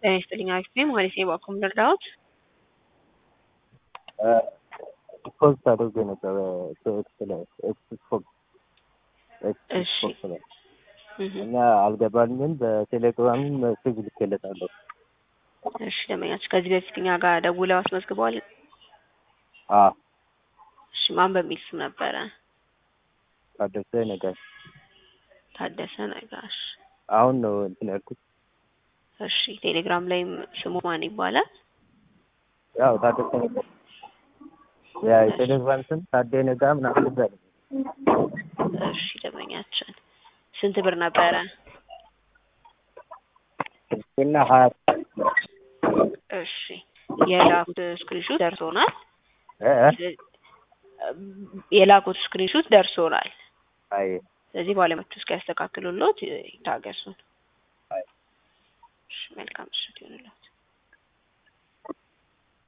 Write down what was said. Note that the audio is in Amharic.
ይስጥልኝ አሪፍ ነኝ ማለት ነው። ባኩም ልርዳዎት? ፖስት አድርጎ ነበር ኤክስ ላይ እሺ እና አልገባልኝም። በቴሌግራምም ሜሴጅ ልኬለታለሁ። እሺ ደመኛች ከዚህ በፊት እኛ ጋር ደውለው አስመዝግበዋል? አዎ። እሺ ማን በሚል ስም ነበረ? ታደሰ ነጋሽ። ታደሰ ነጋሽ። አሁን ነው እንትን ያልኩት። እሺ ቴሌግራም ላይም ስሙ ማን ይባላል? ያው ታደሰ ነጋሽ። ያ የቴሌግራም ስም ታደሰ ነጋ ምናምን ይባላል። እሺ ደመኛችን ስንት ብር ነበረ? እና 20 እሺ የላኩት ስክሪንሾት ደርሶናል። የላኩት ስክሪንሾት ደርሶናል። አይ ስለዚህ ባለመቱ እስኪያስተካክሉልዎት ይታገሱን። አይ እሺ መልካም ምሽት ይሁንልዎት።